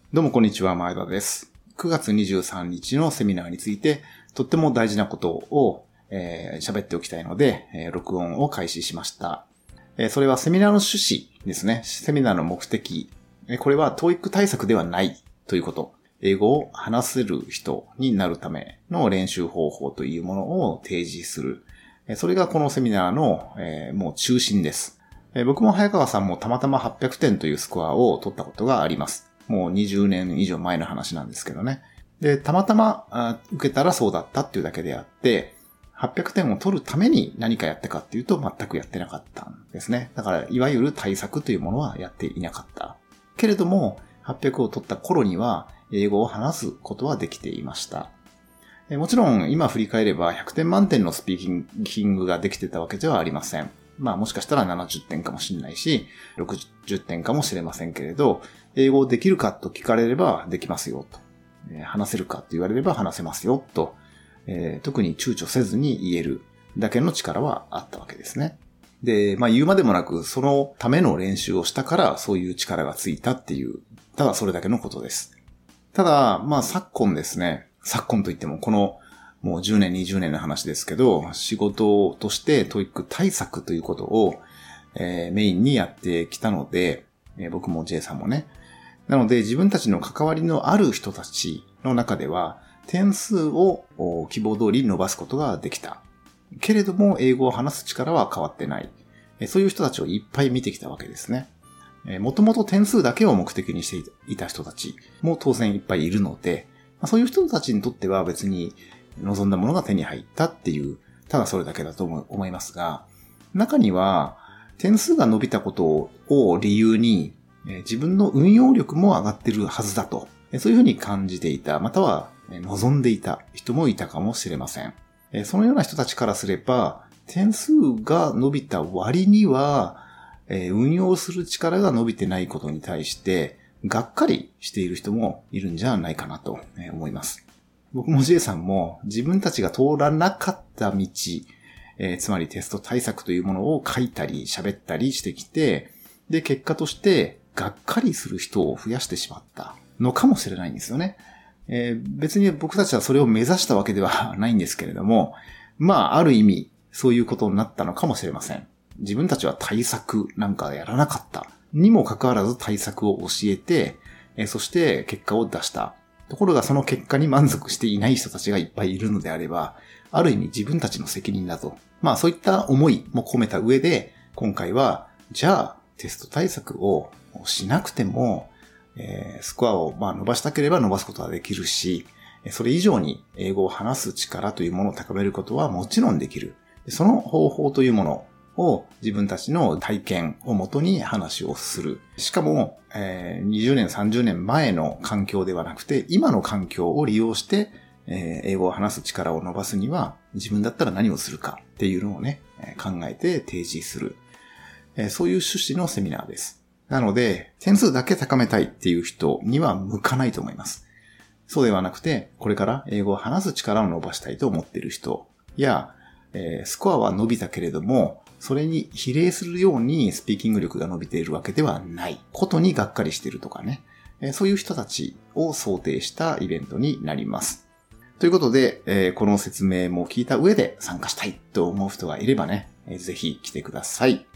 どうもこんにちは、前田です。9月23日のセミナーについて、とっても大事なことを喋っておきたいので、録音を開始しました。それはセミナーの趣旨ですね。セミナーの目的。これは TOEIC 対策ではないということ。英語を話せる人になるための練習方法というものを提示する。それがこのセミナーのもう中心です。僕も早川さんもたまたま800点というスコアを取ったことがあります。もう20年以上前の話なんですけどね。で、たまたま受けたらそうだったっていうだけであって、800点を取るために何かやったかっていうと全くやってなかったんですね。だからいわゆる対策というものはやっていなかった。けれども800を取った頃には英語を話すことはできていました。もちろん今振り返れば100点満点のスピーキングができてたわけではありません。もしかしたら70点かもしれないし、60点かもしれませんけれど、英語できるかと聞かれればできますよと。話せるかと言われれば話せますよと。特に躊躇せずに言えるだけの力はあったわけですね。で、言うまでもなく、そのための練習をしたからそういう力がついたっていう、ただそれだけのことです。ただ、昨今ですね、昨今といってもこのもう10年、20年の話ですけど、仕事として TOEIC 対策ということを、メインにやってきたので、僕も J さんもね。なので自分たちの関わりのある人たちの中では、点数を希望通り伸ばすことができた。けれども、英語を話す力は変わってない。そういう人たちをいっぱい見てきたわけですね。もともと点数だけを目的にしていた人たちも当然いっぱいいるので、そういう人たちにとっては別に望んだものが手に入ったっていう、ただそれだけだと思いますが、中には点数が伸びたことを理由に自分の運用力も上がってるはずだと、そういうふうに感じていた、または望んでいた人もいたかもしれません。そのような人たちからすれば、点数が伸びた割には、運用する力が伸びてないことに対して、がっかりしている人もいるんじゃないかなと思います。僕も J さんも自分たちが通らなかった道、つまりテスト対策というものを書いたり喋ったりしてきて、で、結果としてがっかりする人を増やしてしまったのかもしれないんですよね。別に僕たちはそれを目指したわけではないんですけれども、ある意味そういうことになったのかもしれません。自分たちは対策なんかやらなかったにもかかわらず対策を教えて、そして結果を出した。ところがその結果に満足していない人たちがいっぱいいるのであれば、ある意味自分たちの責任だと。そういった思いも込めた上で、今回は、じゃあテスト対策をしなくても、スコアを伸ばしたければ伸ばすことはできるし、それ以上に英語を話す力というものを高めることはもちろんできる。その方法というものを自分たちの体験をもとに話をする。しかも、20年、30年前の環境ではなくて、今の環境を利用して、英語を話す力を伸ばすには、自分だったら何をするかっていうのをね、考えて提示する。そういう趣旨のセミナーです。なので、点数だけ高めたいっていう人には向かないと思います。そうではなくて、これから英語を話す力を伸ばしたいと思っている人や、スコアは伸びたけれども、それに比例するようにスピーキング力が伸びているわけではないことにがっかりしているとかね。そういう人たちを想定したイベントになります。ということで、この説明も聞いた上で参加したいと思う人がいればね、ぜひ来てください。